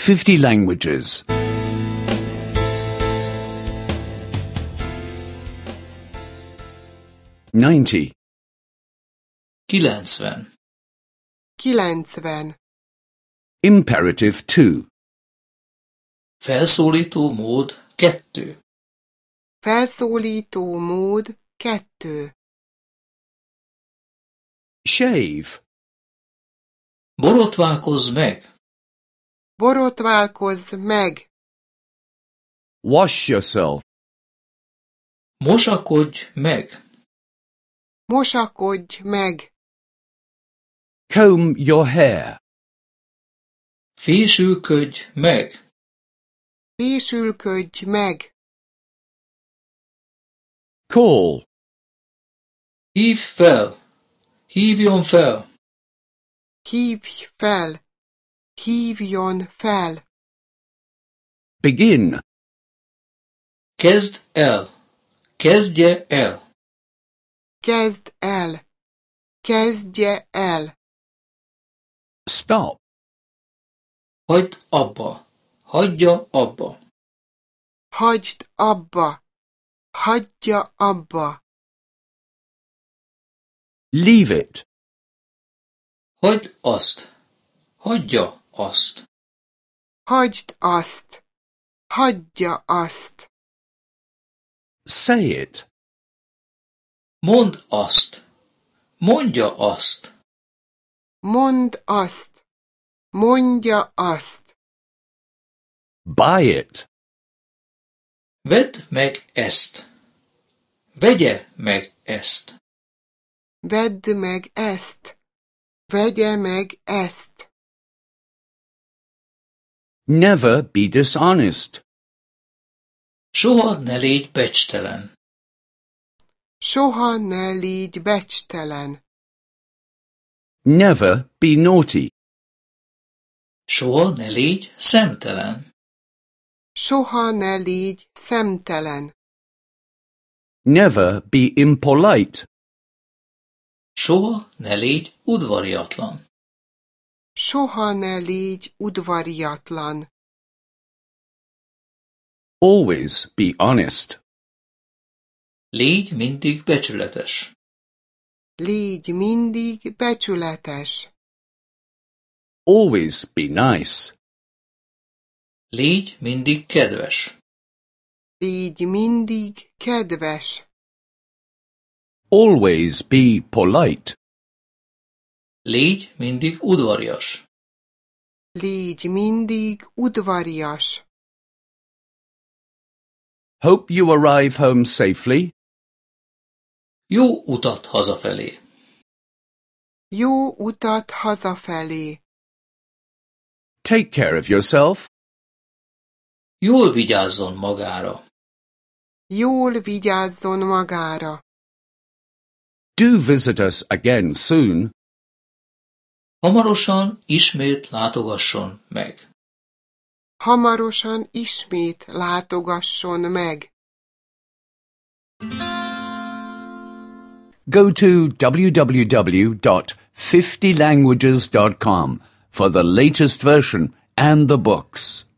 50 languages. 90. 90. 90. Imperative 2. Felszólító mód 2. Felszólító mód 2. Shave. Borotválkozz meg. Borotválkozz meg. Wash yourself. Mosakodj meg. Mosakodj meg. Comb your hair. Fésülködj meg. Fésülködj meg. Call. Hívj fel. Hívjon fel. Hívj fel. Hívjon fel. Begin. Kezd el. Kezdje el. Kezd el. Kezdje el. Stop. Hagyd abba. Hagyja abba. Hagyd abba. Hagyja abba. Leave it. Hagyd azt. Hagyja azt. Hagyd azt. Hagyja azt. Say it. Mondd azt. Mondja azt. Mondd azt. Mondja azt. Buy it. Vedd meg ezt. Vegye meg ezt. Vedd meg ezt. Vegye meg ezt. Never be dishonest. Soha ne légy becstelen. Soha ne légy becstelen. Never be naughty. Soha ne légy szemtelen. Soha ne légy szemtelen. Never be impolite. Soha ne légy udvariatlan. Soha ne légy udvariatlan. Always be honest. Légy mindig becsületes. Légy mindig becsületes. Always be nice. Légy mindig kedves. Légy mindig kedves. Always be polite. Légy mindig udvarias. Légy mindig udvarias. Hope you arrive home safely. Jó utat hazafelé. Jó utat hazafelé. Take care of yourself. Jól vigyázzon magára. Jól vigyázzon magára. Do visit us again soon. Hamarosan ismét látogasson meg. Hamarosan ismét látogasson meg. Go to www.50languages.com for the latest version and the books.